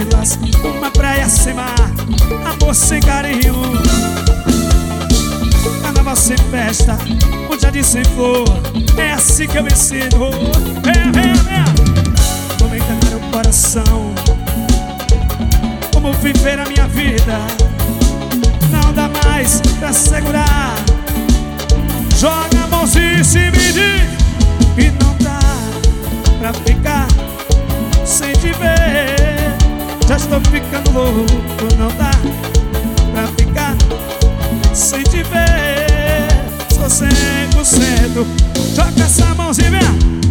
estrelas, uma praia sem mar, amor sem carinho. Carnaval sem festa, um jardim sem flor, é assim que eu me sinto. Como enganar o coração, como viver a minha vida. Não dá mais pra segurar, joga a mãozinha e se medir. E não dá pra ficar sem te ver. Já estou ficando louco, não dá pra ficar sem te ver. Sou 100%, joga essa mãozinha, vem.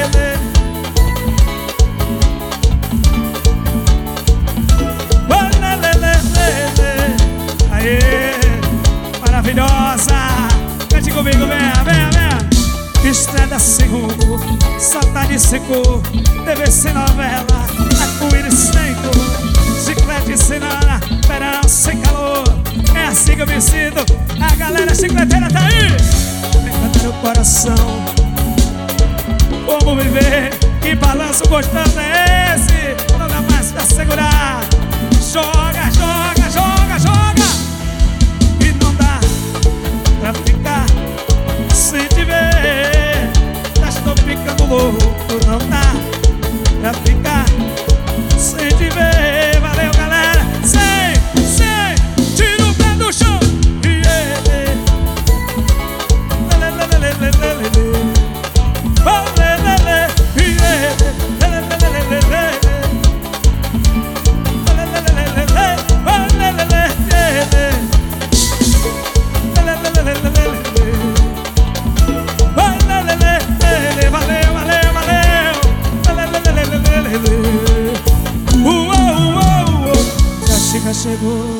Aê, maravilhosa. Cante comigo, vem. Estrada sem rumo, saudade sem cor, TV sem novela, arco-íris sem cor, chiclete sem nada, verão sem calor. É assim que eu me sinto, a galera chicleteira tá aí. Vem meu coração, como viver, que balanço gostoso é esse? Não dá mais pra segurar, joga, joga, joga, joga. E não dá pra ficar sem te ver. Já estou ficando louco, não dá pra ficar sem te ver. Valeu, galera, sem, tira o pé do chão. Chegou.